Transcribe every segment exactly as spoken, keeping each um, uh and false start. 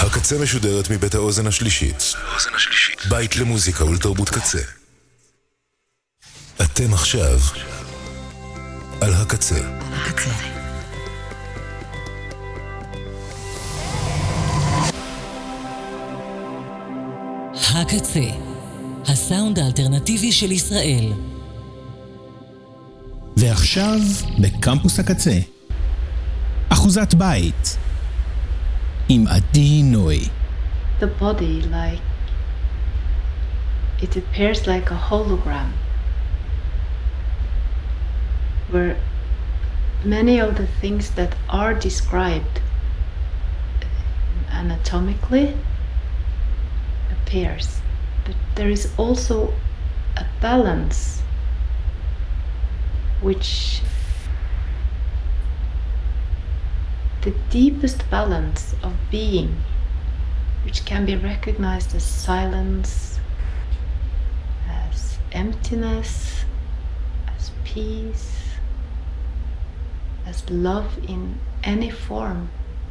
הקצה משודרת מבית האוזן השלישית. בית למוזיקה ולתרבות קצה. אתם עכשיו על הקצה. הקצה. הקצה, הסאונד האלטרנטיבי של ישראל. ועכשיו בקמפוס הקצה, אחוזת בית עם עדי נוי. The body, like it appears like a hologram, where many of the things that are described anatomically appears, but there is also a balance which the deepest balance of being, which can be recognized as silence, as emptiness, as peace, as love in any form.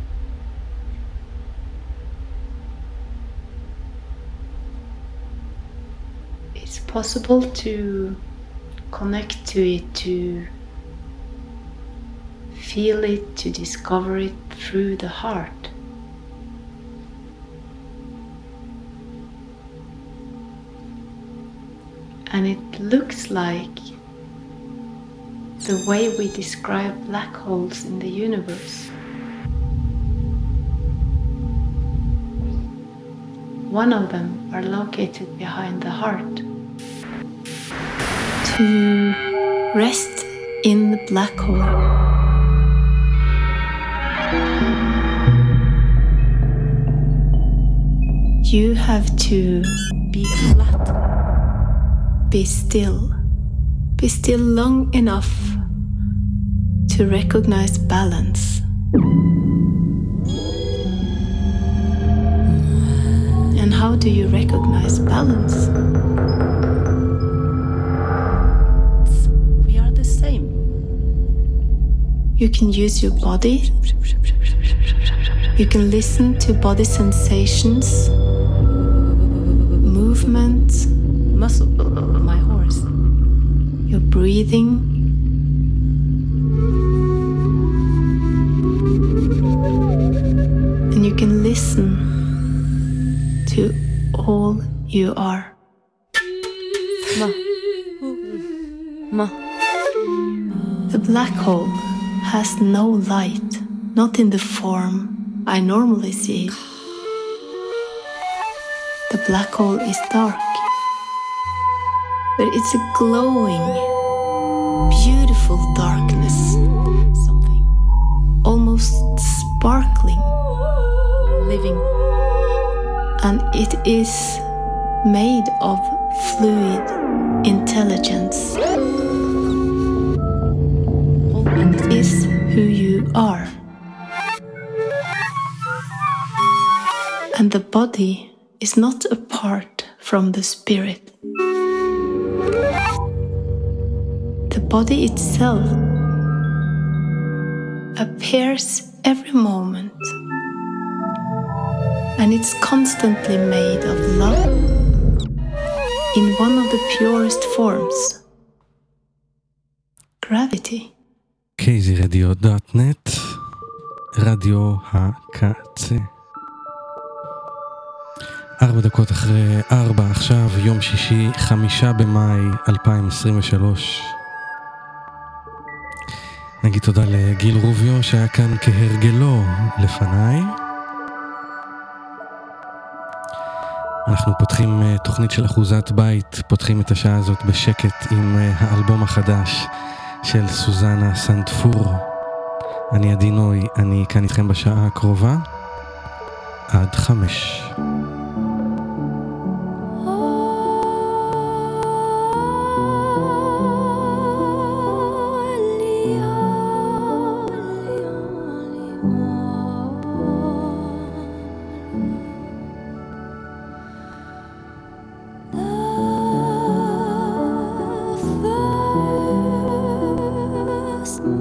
It's possible to connect to it, to feel it, to discover it through the heart. And it looks like the way we describe black holes in the universe. One of them are located behind the heart. To rest in the black hole, you have to be flat, be still, be still long enough to recognize balance. And how do you recognize balance? We are the same. You can use your body. You can listen to body sensations, movements, muscle, my horse, your breathing. And you can listen to all you are. Ma. Ma. The black hole has no light, not in the form I normally see it. The black hole is dark, but it's a glowing, beautiful darkness, something almost sparkling, living, and it is made of fluid intelligence. It is who you are. And the body is not apart from the spirit. The body itself appears every moment, and it's constantly made of love in one of the purest forms, gravity. קייזי רדיו דוט נט, רדיו הקצה. ארבע דקות אחרי ארבע, עכשיו יום שישי, חמישה במאי אלפיים עשרים ושלוש. נגיד תודה לגיל רוביו שהיה כאן כהרגלו לפניי. אנחנו פותחים תוכנית של אחוזת בית, פותחים את השעה הזאת בשקט עם האלבום החדש של סוזנה סנטפור. אני עדי נוי, אני כאן איתכם בשעה הקרובה עד חמש.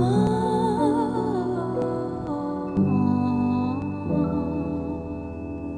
Small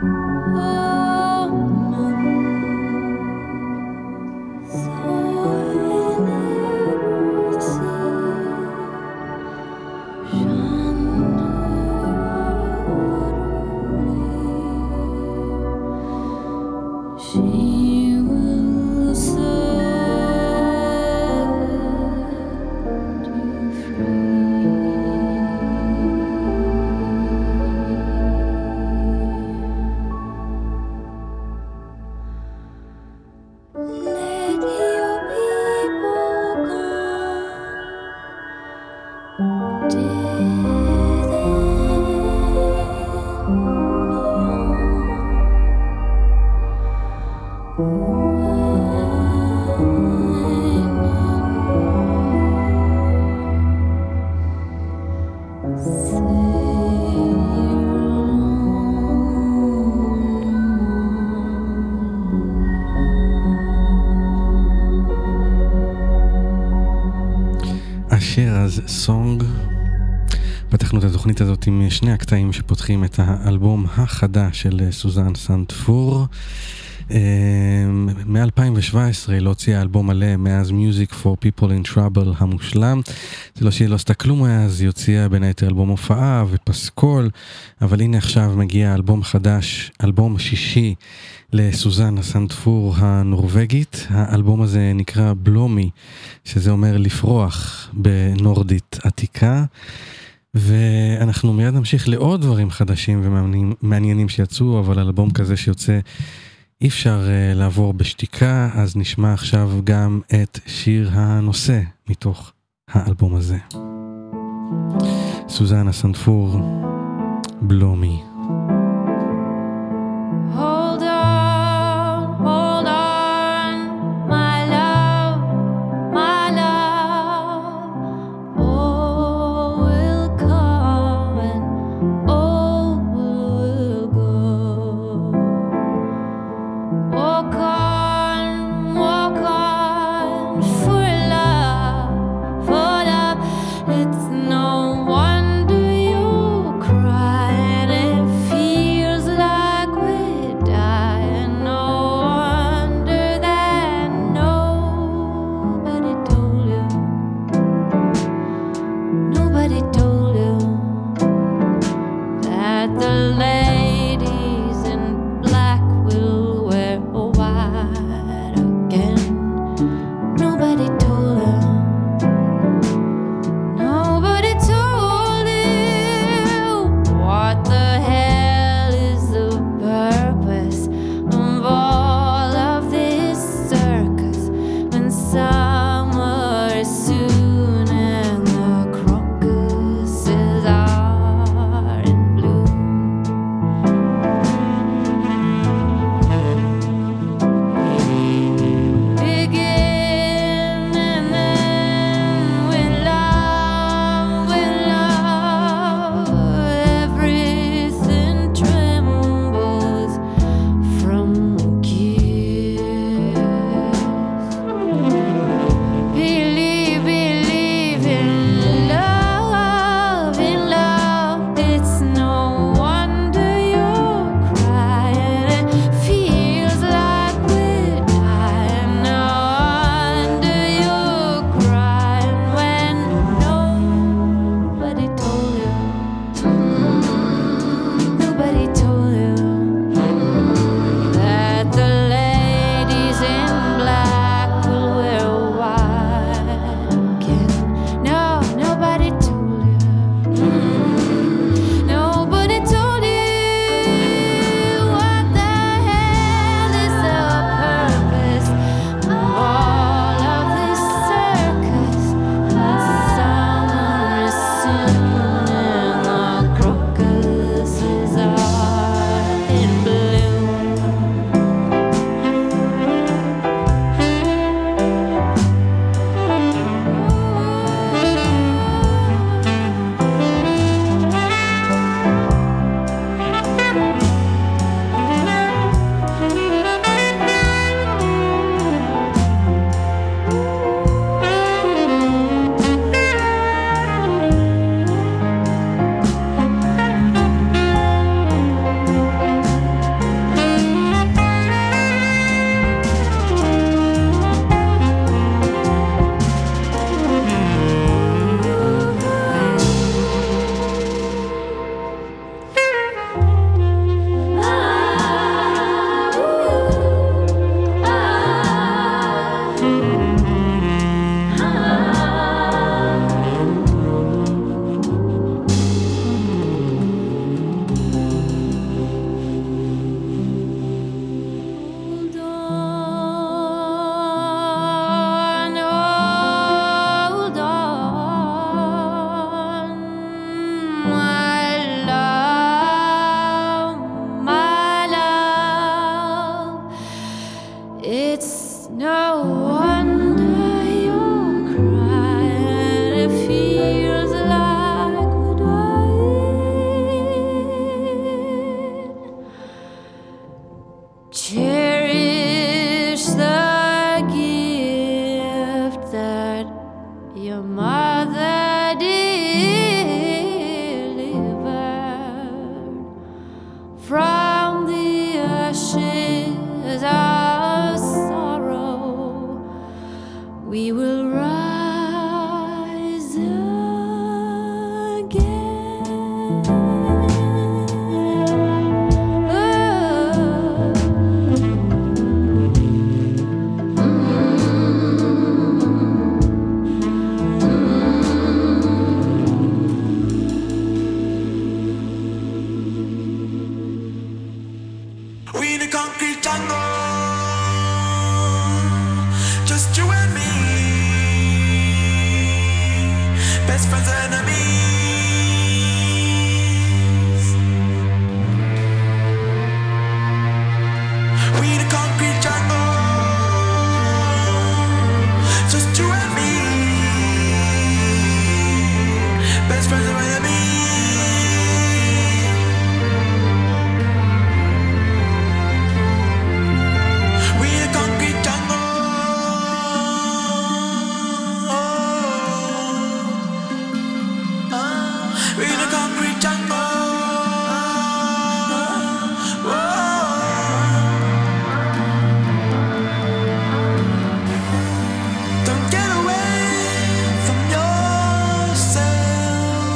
סונג. פתחנו את התוכנית הזאת עם שני הקטעים שפותחים את האלבום החדש של סוזן סנטפור. מ-אלפיים שבע עשרה היא לא הוציאה אלבום מלא מאז Music for People in Trouble המושלם. זה לא שהיא לא עשתה כלום אז, היא הוציאה בין היתר אלבום הופעה ופסקול, אבל הנה עכשיו מגיע אלבום חדש, אלבום שישי לסוזן הסנטפור הנורווגית. האלבום הזה נקרא בלומי, שזה אומר לפרוח בנורדית עתיקה. ואנחנו מיד נמשיך לעוד דברים חדשים ומעניינים שיצאו, אבל אלבום כזה שיוצא אי אפשר uh, לעבור בשתיקה, אז נשמע עכשיו גם את שיר הנושא מתוך האלבום הזה. סוזן הסנטפור, בלומי. Hold on, hold on, my love, my love. All will come and all will go. Walk on, walk on, for love, for love. It's no wonder you cried if No wonder you're crying. It feels like we're dying. Cherish the gift that your mother delivered from the ashes of sorrow. We will rise again. We in a concrete jungle, just you and me, best friends and enemies. We in a concrete jungle, just you and me, best friends and enemies. We in a concrete jungle. We in a concrete jungle. Don't get away from yourself.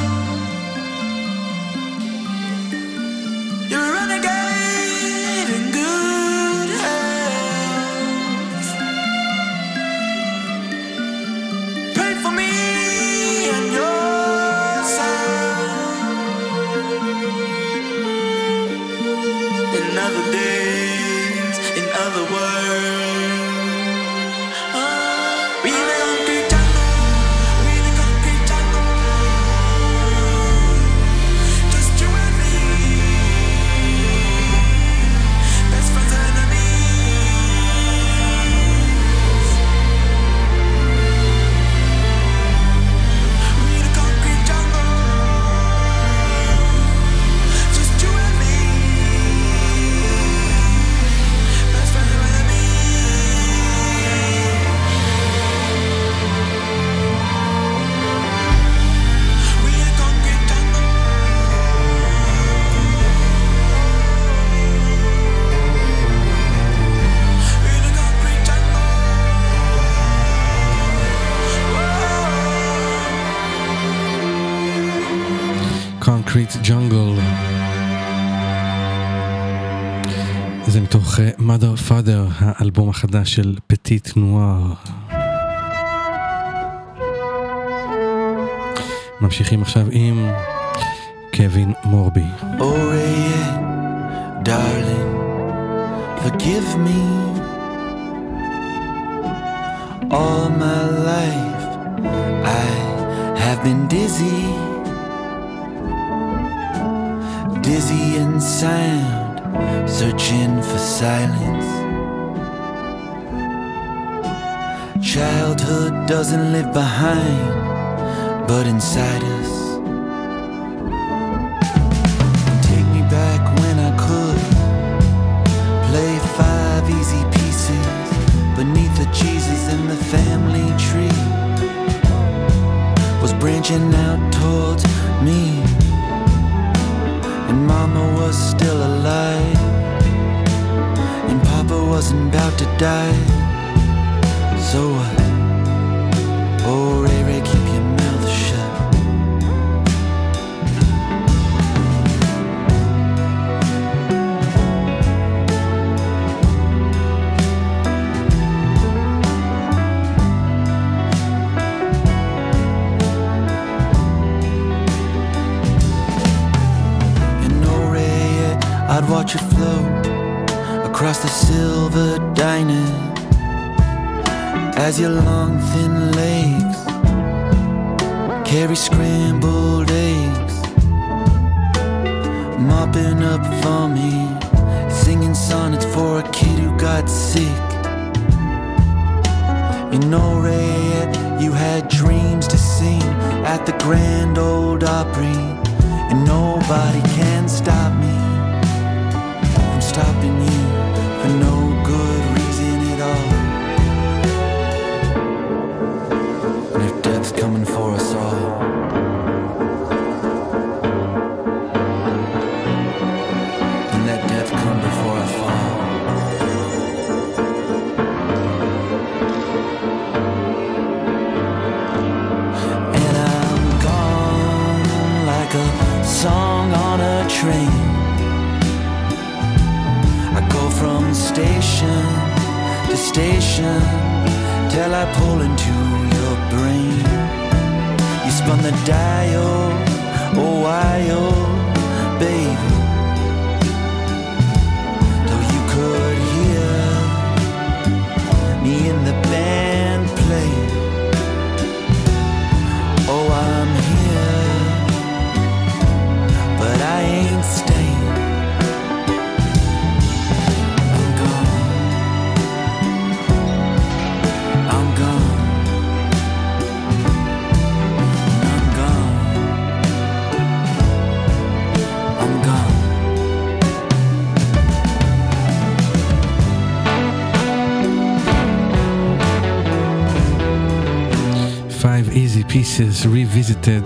You're a renegade in good health. Pray for me and yourself. In other days, in other worlds. We in a concrete jungle. We in a concrete jungle. Just you and me. Best friends and enemies. We in a concrete jungle. Just you and me. Best friends and enemies. We in a concrete jungle. We in a concrete jungle. Concrete Jungle. זה מתוך uh, Mother Father, האלבום החדש של פטיט נואר. ממשיכים עכשיו עם קווין מורבי. Oriet, darling, forgive me. All my life I have been dizzy, dizzy in sound, searching for silence. Childhood doesn't live behind, but inside us. Take me back when I could play five easy pieces beneath the Jesus in the family tree. Was branching out towards me, and Mama was still alive, and Papa wasn't about to die. So what? Oh, Ray Ray, keep your mouth shut. And oh, Ray, I'd watch it float across the silver diner as your long thin legs carry scrambled eggs, mopping up for me, singing sonnets for a kid who got sick. You know, Ray, you had dreams to sing at the Grand Ole Opry, and nobody can stop me from stopping you for no good reason at all. And if death's coming for us all, then let death come before I fall. And I'm gone like a song on a train. I go from station to station till I pull into your brain. You spun the dial, oh why oh baby, though you could hear me in the band play. Oh, I'm here, but I ain't staying. I'm gone. I'm gone. I'm gone. I'm gone. Five Easy Pieces Revisited.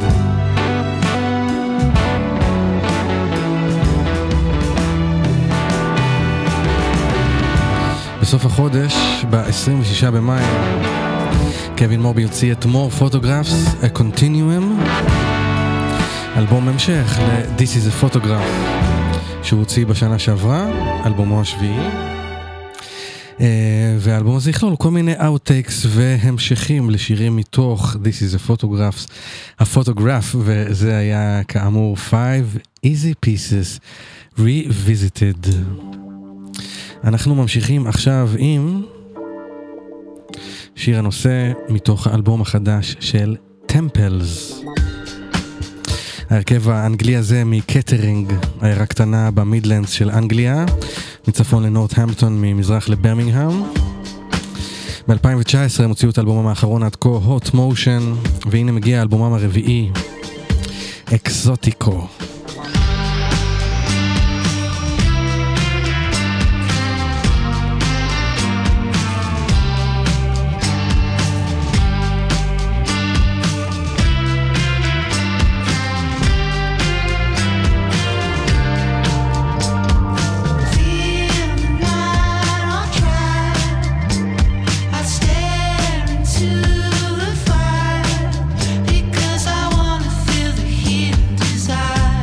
בסוף החודש, ב-עשרים ושישה במאי, קווין מורבי יוציא את More Photographs, A Continuum, אלבום המשך ל-This is a Photograph, שהוא הוציא בשנה שעברה, אלבומו השביעי. והאלבום הזה יכלול כל מיני outtakes והמשכים לשירים מתוך This is a Photographs, הפוטוגרף, וזה היה כאמור Five Easy Pieces Revisited. אנחנו ממשיכים עכשיו עם שיר הנושא מתוך האלבום החדש של Temples. ההרכב האנגלי הזה מקטרינג, העיירה קטנה במידלנדס של אנגליה, מצפון לנורת'המפטון, ממזרח לברמינגהאם. ב-אלפיים תשע עשרה הם הוציאו את האלבומם האחרון עד כה, Hot Motion, והנה מגיע האלבומם הרביעי, אקזוטיקו. Because I wanna feel the heat and desire.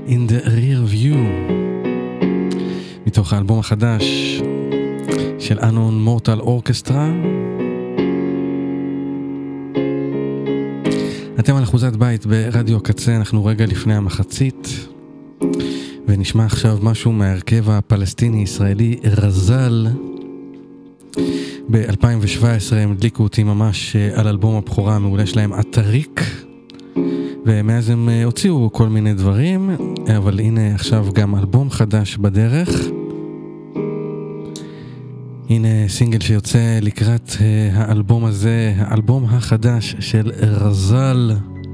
In the Rear View, מתוך האלבום החדש של Unknown Mortal Orchestra. אתם על אחוזת בית ברדיו הקצה, אנחנו רגע לפני המחצית, ונשמע עכשיו משהו מהרכב הפלסטיני-ישראלי רזל. ב-אלפיים שבע עשרה הם הדליקו אותי ממש על אלבום הבכורה המעולה שלהם, אתריק, ומאז הם הוציאו כל מיני דברים, אבל הנה עכשיו גם אלבום חדש בדרך. הנה סינגל שיוצא לקראת האלבום הזה, האלבום החדש של רזל.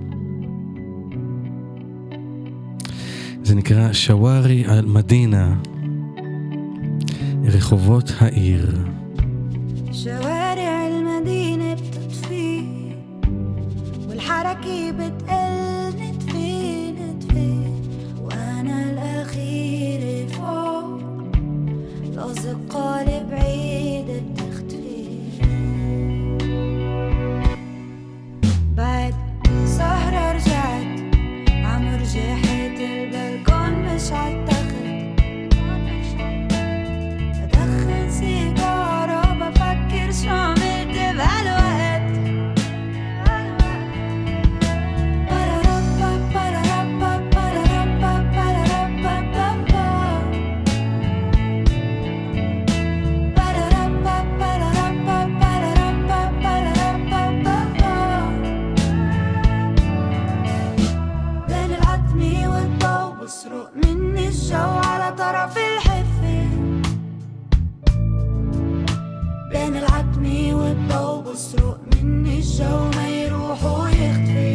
זה נקרא שווארי אל מדינה, רחובות העיר. شوارع المدينة بتطفي والحركة بتقل نتفي نتفي وأنا الأخير فوق لازق قالب بعيد بتختفي بعد سهرة رجعت عم رجحت البلكون مش عالتخت بدخن سيجارة بفكر شو عملت بهالوقت بارارابا بارارابا بارارابا بارارابا بارارابا بارارابا بارارابا بارارابا بين العتمة والضوء بسرق مني الجو على طرف الحفة بين العتمة والضوء بسرق مني الجو ما يروح ويختفي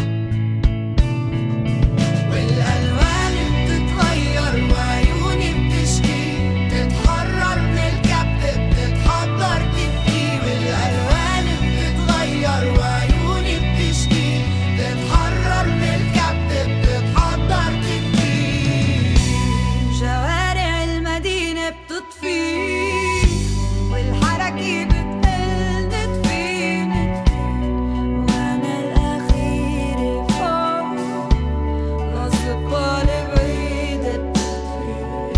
والألوان بتتغير وعيوني بتشكي بتتحرر من الكبت بتتحضر تبكي والألوان بتتغير وعيوني بتشكي بتتحرر من الكبت بتتحضر تبكي شوارع المدينة بتطفي والحركة بتقل نتفي نتفي وأنا الأخير فوق لازق قالب بعيد بتختفي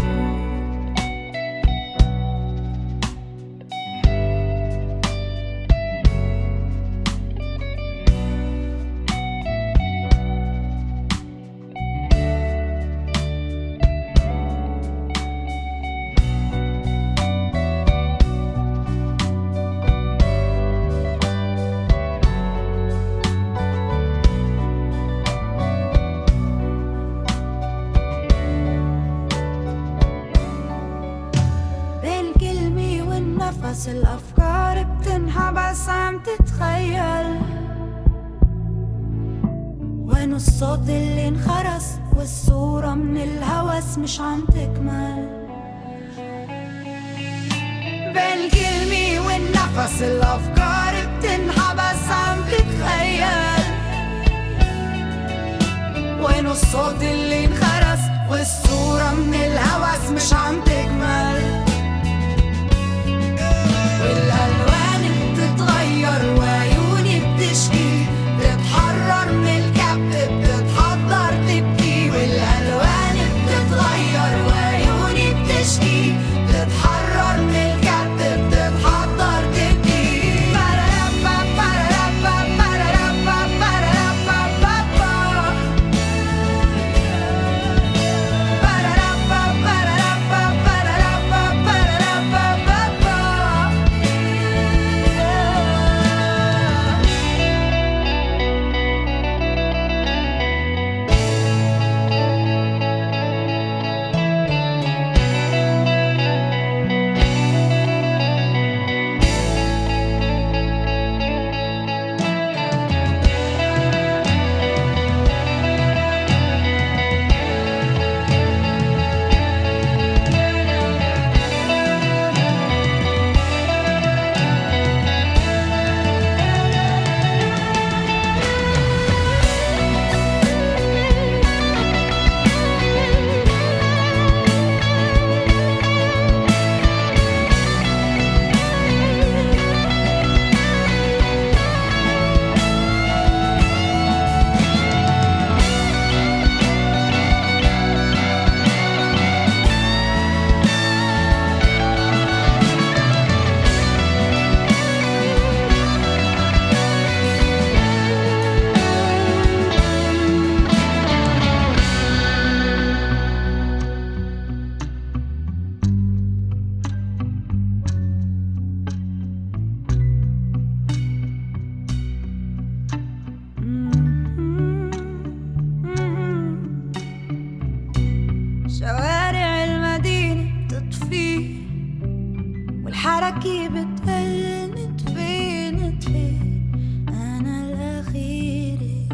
بين الكلمة والنفس الأفكار بتنحبس عم تتخيل وين الصوت اللي انخرس والصورة من الهوس مش عم تكمل بين الكلمة والنفس الأفكار بتنحبس عم تتخيل وين الصوت اللي انخرس والصورة من الهوس مش عم تكمل والألوان بتتغير وعيوني بتشكي بتتحرر من الكبت بتتحضر تبكي والألوان بتتغير وعيوني بتشكي بتتحرر من الكبت بتتحضر تبكي بارارابا بارارابا بارارابا بارارابا بارارابا بارارابا بارارابا حركي بتقلني تفينتي أنا الأخيرة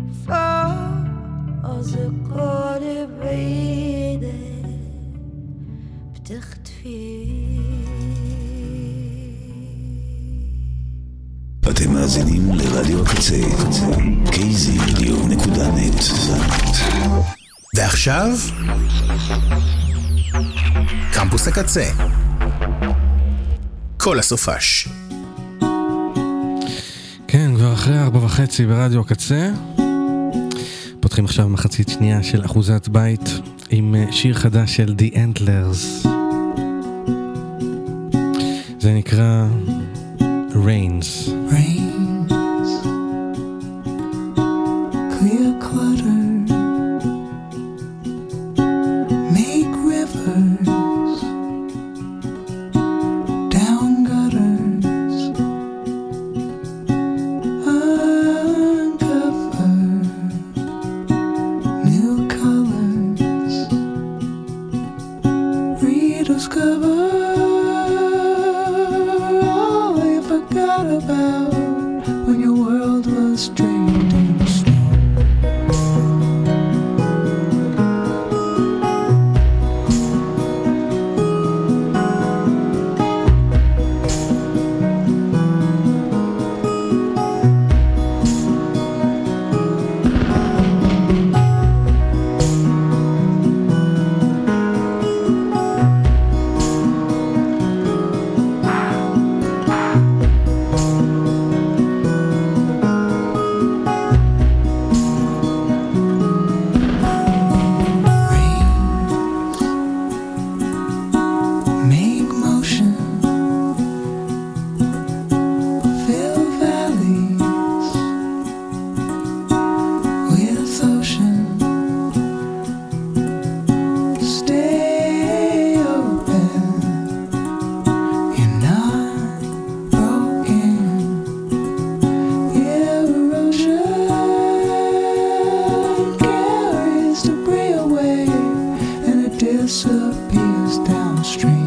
فوق أصدقائي بعيدة بتختفي. אתם מאזינים לרדיו הקצה, קיי זי רדיו נקודה נט. ועכשיו, קמפוס הקצה. כל הסופש. כן, כבר אחרי ארבע וחצי ברדיו הקצה. פותחים עכשיו מחצית שנייה של אחוזת בית עם שיר חדש של The Antlers. זה נקרא Rains. Rains, clear clutter, make rivers, down gutters, uncover new colors, rediscover about when your world was straight in snow. Disappears downstream.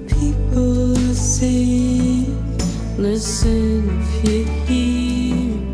Listen if you hear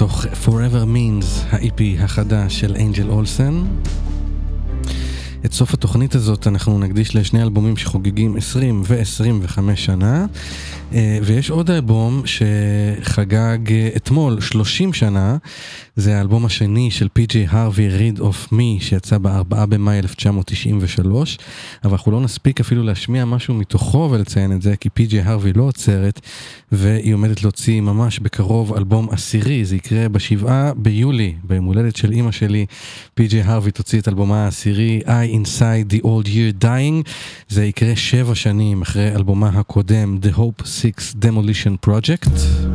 מתוך Forever Means, ה-אי פי החדש של אנג'ל אולסן. את סוף התוכנית הזאת אנחנו נקדיש לשני אלבומים שחוגגים עשרים ו-עשרים וחמש שנה, ויש עוד אלבום שחגג אתמול שלושים שנה, זה האלבום השני של פי ג'יי הרווי, Rid of Me, שיצא ב-ארבעה במאי אלף תשע מאות תשעים ושלוש, אבל אנחנו לא נספיק אפילו להשמיע משהו מתוכו ולציין את זה, כי פי ג'יי הרווי לא עוצרת, והיא עומדת להוציא ממש בקרוב אלבום עשירי, זה יקרה בשבעה ביולי, ביום הולדת של אמא שלי, פי ג'יי הרווי תוציא את אלבומה העשירי, I Inside the Old Year Dying, זה יקרה שבע שנים אחרי אלבומה הקודם, The Hope Six Demolition Project.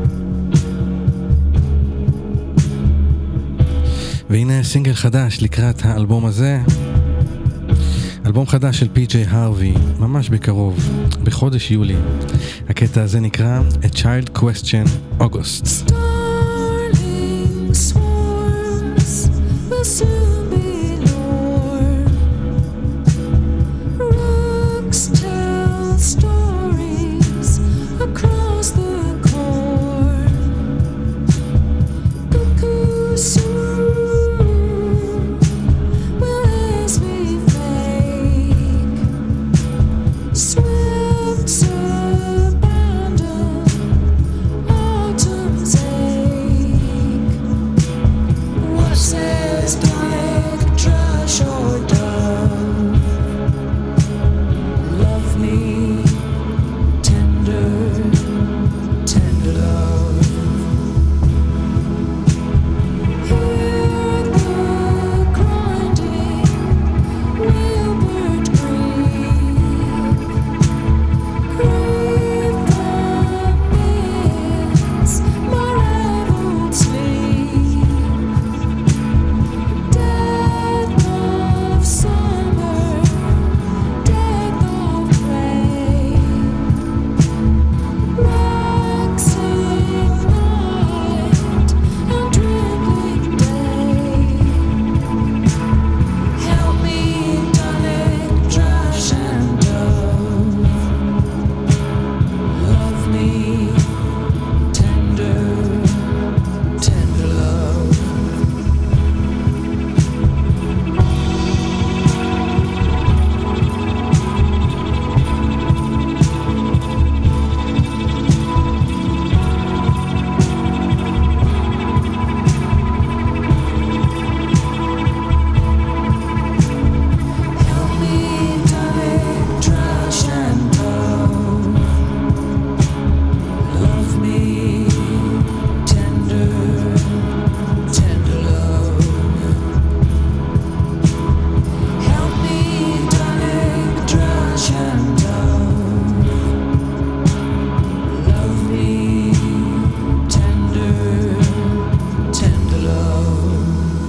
והנה סינגל חדש לקראת האלבום הזה, אלבום חדש של פי ג'יי הרווי, ממש בקרוב, בחודש יולי. הקטע הזה נקרא A Child Question August. Darling swarms will soon be Lord. Rooks tell stories across the court. Cuckoos soon will as we fake. Swifts abandon autumn's ache. What says like trash or dove? Love me, tender, tender love. Hear the grinding wheelbird grieve. Grieve the winds my raveled sleep. Death of summer, death of rain. Waxing night and dwindling day. Help me, darling, trash and dove. Love me, tender, tender love. Help me, darling, trash and dove. Love me, tender, tender love. Help me, darling, trash and dove. Love me, tender, tender love.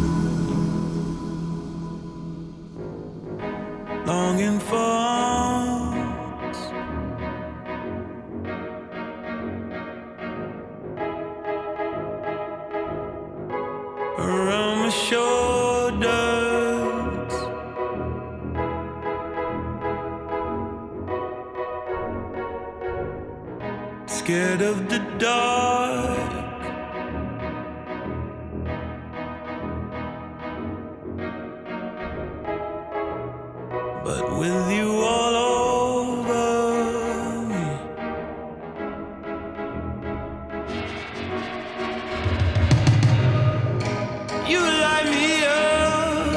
Longing for arms, around my shoulders, scared of the dark. But with you all over me, you light me up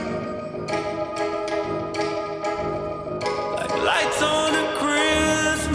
like lights on a Christmas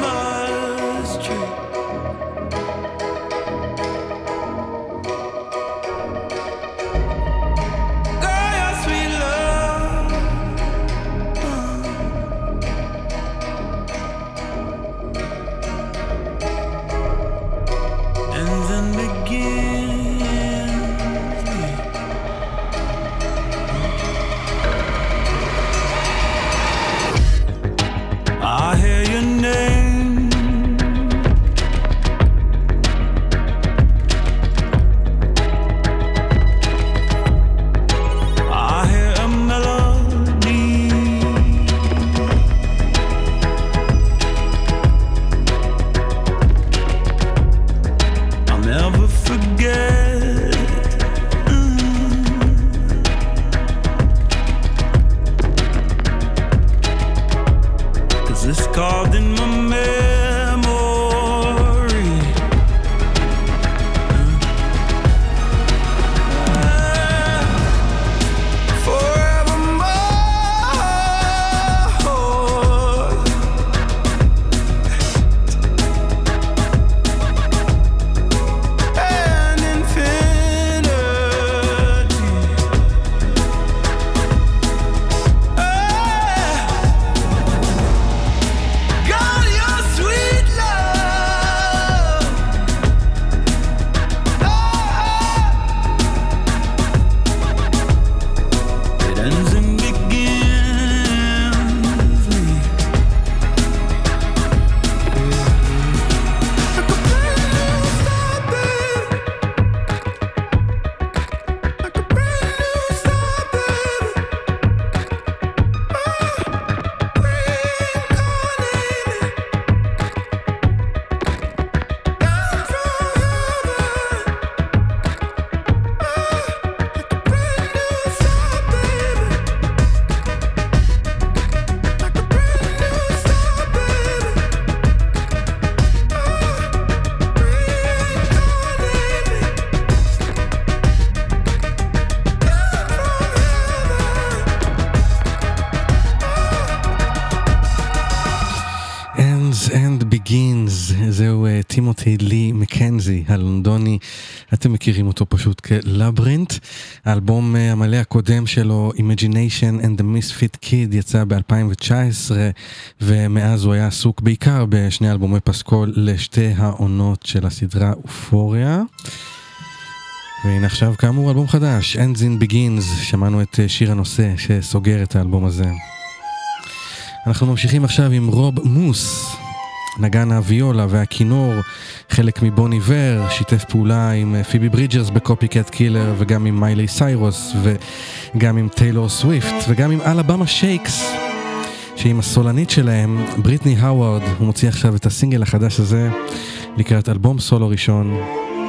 Begins, זהו טימותי לי מקנזי הלונדוני, אתם מכירים אותו פשוט כלברינט. האלבום המלא הקודם שלו, Imagination and the Misfit Kid, יצא ב-אלפיים תשע עשרה, ומאז הוא היה עסוק בעיקר בשני אלבומי פסקול לשתי העונות של הסדרה אופוריה. והנה עכשיו כאמור אלבום חדש, Ends in Begins, שמענו את שיר הנושא שסוגר את האלבום הזה. אנחנו ממשיכים עכשיו עם רוב מוס, נגן הוויולה והכינור, חלק מבון איבר, שיתף פעולה עם פיבי ברידג'רס בקופי-קאט קילר, וגם עם מיילי סיירוס, וגם עם טיילור סוויפט, וגם עם אלבמה שייקס, שעם הסולנית שלהם, בריטני האוורד. הוא מוציא עכשיו את הסינגל החדש הזה, לקראת אלבום סולו ראשון.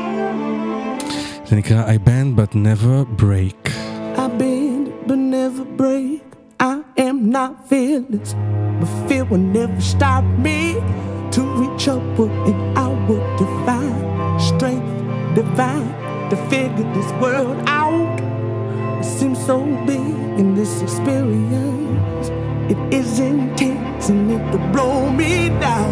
זה נקרא I bend but never break. I bend but never break. I am not fearless, but fear will never stop me to reach upward and outward, divine strength, divine to figure this world out. It seems so big in this experience. It is intense and it could blow me down.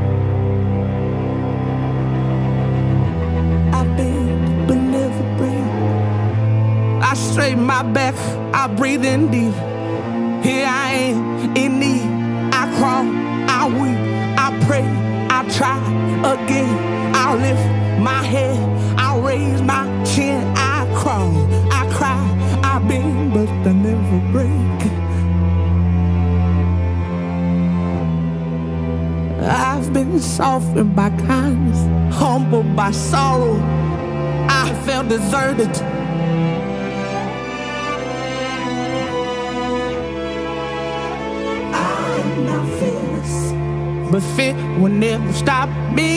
I bend but never break. I straighten my back, I breathe in deep. Here I am in need. I crawl, I weep, I pray, I try again. I'll lift my head, I'll raise my chin. I crawl, I cry, I bend, but I never break. I've been softened by kindness, humbled by sorrow. I felt deserted. Not fearless, but fear will never stop me.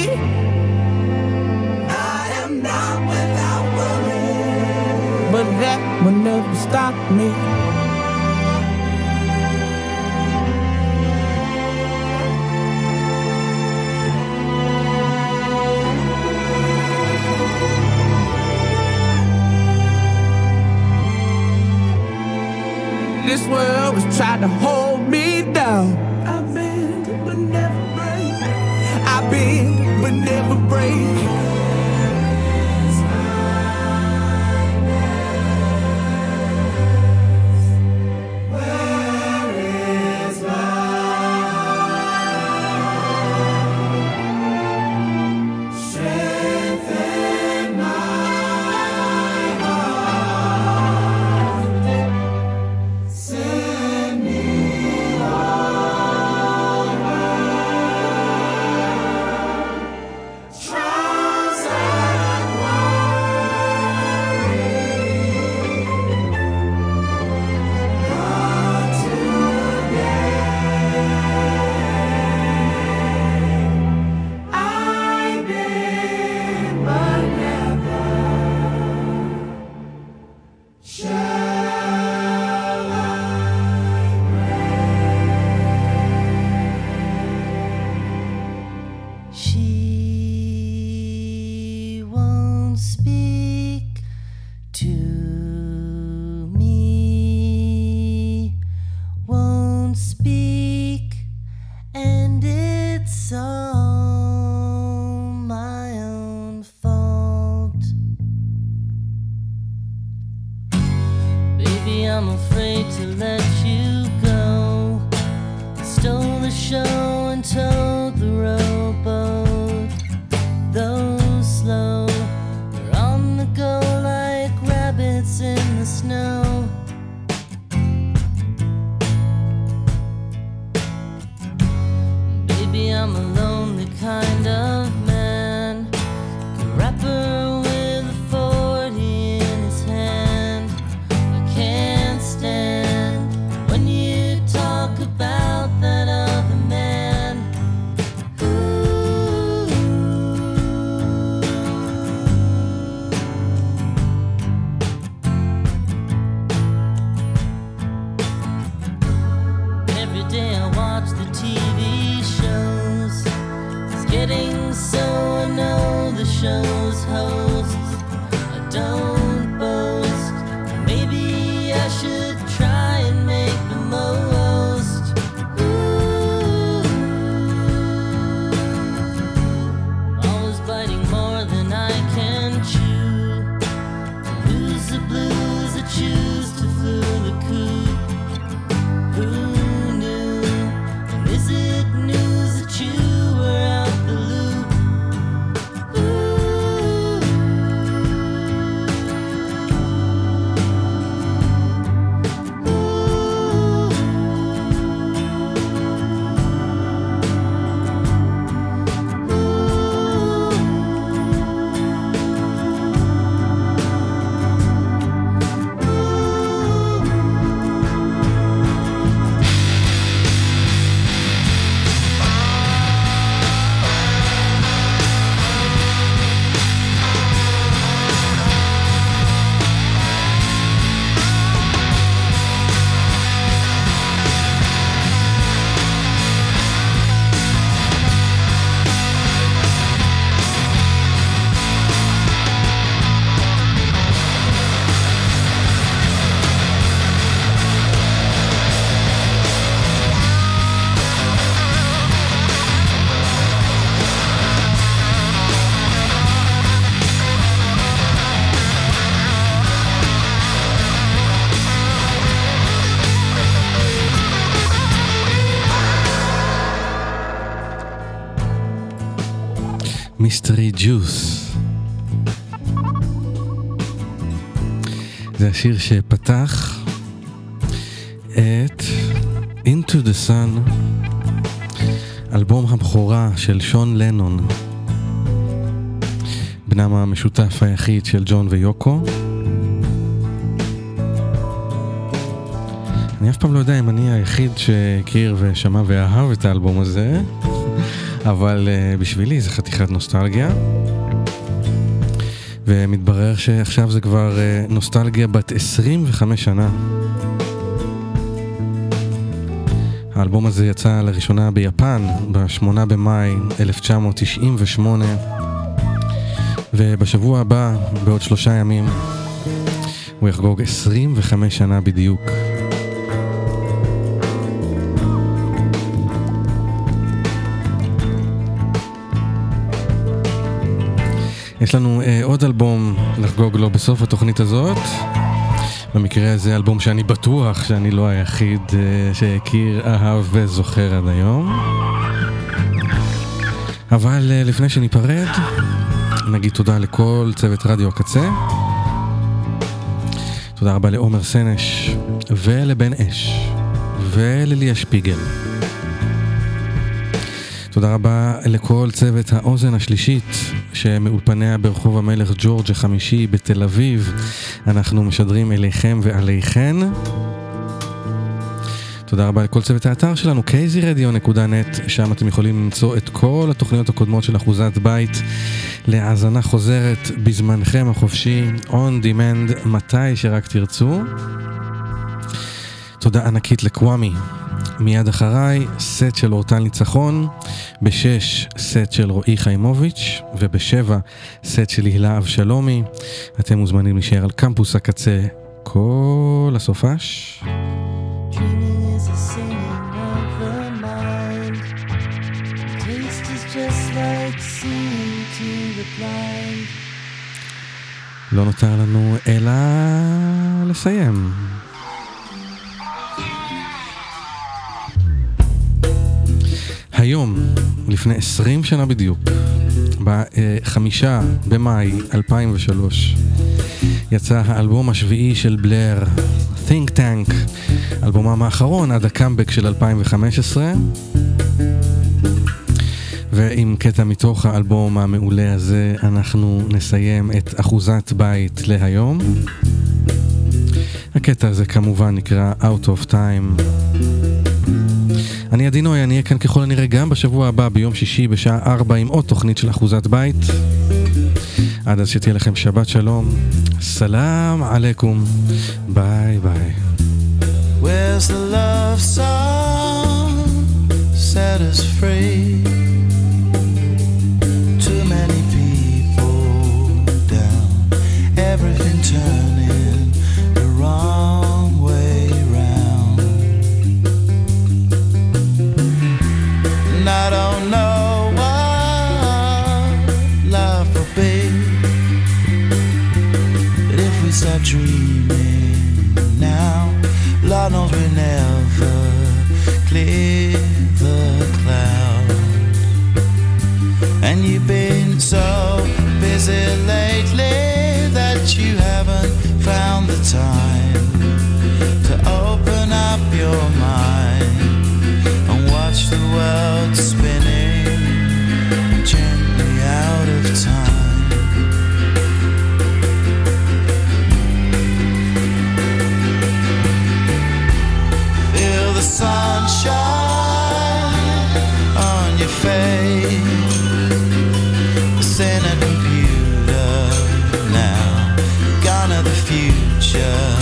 I am not without worry, but that will never stop me. This world was trying to hold me down. I bend but never break. I bend but never break. Where is love? Strengthen my heart. Send me trials and worry, not today. I bend but never shall I break. She won't speak to me, won't speak, and it's all my own fault. Baby, I'm afraid to let you go. Stole the show and towed the rowboat. Though slow, we're on the go like rabbits in the snow. Baby, I'm a lonely kind of man, a rapper with a forty in his hand. I can't stand when you talk about that other man. Ooh, מיסטרי ג'וס. זה השיר שפתח את Into the Sun, אלבום הבכורה של שון לנון, בנם המשותף היחיד של ג'ון ויוקו. אני אף פעם לא יודע אם אני היחיד שהכיר ושמע ואהב את האלבום הזה, אבל uh, בשבילי זה חתיכת נוסטלגיה. ומתברר שעכשיו זה כבר uh, נוסטלגיה בת עשרים וחמש שנה. האלבום הזה יצא לראשונה ביפן ב-שמונה במאי אלף תשע מאות תשעים ושמונה, ובשבוע הבא, בעוד שלושה ימים, הוא יחגוג עשרים וחמש שנה בדיוק. יש לנו אה, עוד אלבום לחגוג לו בסוף התוכנית הזאת. במקרה הזה אלבום שאני בטוח שאני לא היחיד אה, שהכיר, אהב וזוכר עד היום. אבל אה, לפני שניפרד, נגיד תודה לכל צוות רדיו הקצה. תודה רבה לעומר סנש ולבן אש ולליה שפיגל. תודה רבה לכל צוות האוזן השלישית שמאולפניה ברחוב המלך ג'ורג' החמישי בתל אביב. אנחנו משדרים אליכם ועליכן. תודה רבה לכל צוות האתר שלנו קייזי רדיו נקודה נט, שם אתם יכולים למצוא את כל התוכניות הקודמות של אחוזת בית להאזנה חוזרת בזמנכם החופשי, on demand, מתי שרק תרצו. תודה ענקית לקוואמי. מיד אחריי סט של אורטל ניצחון, בשש סט של רועי חיימוביץ', ובשבע סט של הילה אבשלומי. אתם מוזמנים להישאר על קמפוס הקצה כל הסופש. לא נותר לנו אלא לסיים. היום, לפני עשרים שנה בדיוק, בחמישה במאי אלפיים ושלוש, יצא האלבום השביעי של בלר, Think Tank, אלבומם האחרון עד הקאמבק של אלפיים וחמש עשרה. ועם קטע מתוך האלבום המעולה הזה אנחנו נסיים את אחוזת בית להיום. הקטע הזה כמובן נקרא Out of Time. אני עדינוי, אני אהיה כאן ככל הנראה גם בשבוע הבא ביום שישי בשעה ארבע עם עוד תוכנית של אחוזת בית. עד אז שתהיה לכם שבת שלום, סלام עליכום, ביי ביי. Where's the love song set us free? Too many people down, everything turning the wrong way round. And I don't know what love will be, but if we start dreaming now, Lord knows we never clear the cloud. And you've been so busy lately that you haven't found the time to open up your mind and watch the world spinning gently out of time. Feel the sunshine on your face, in a computer now, gone are the future.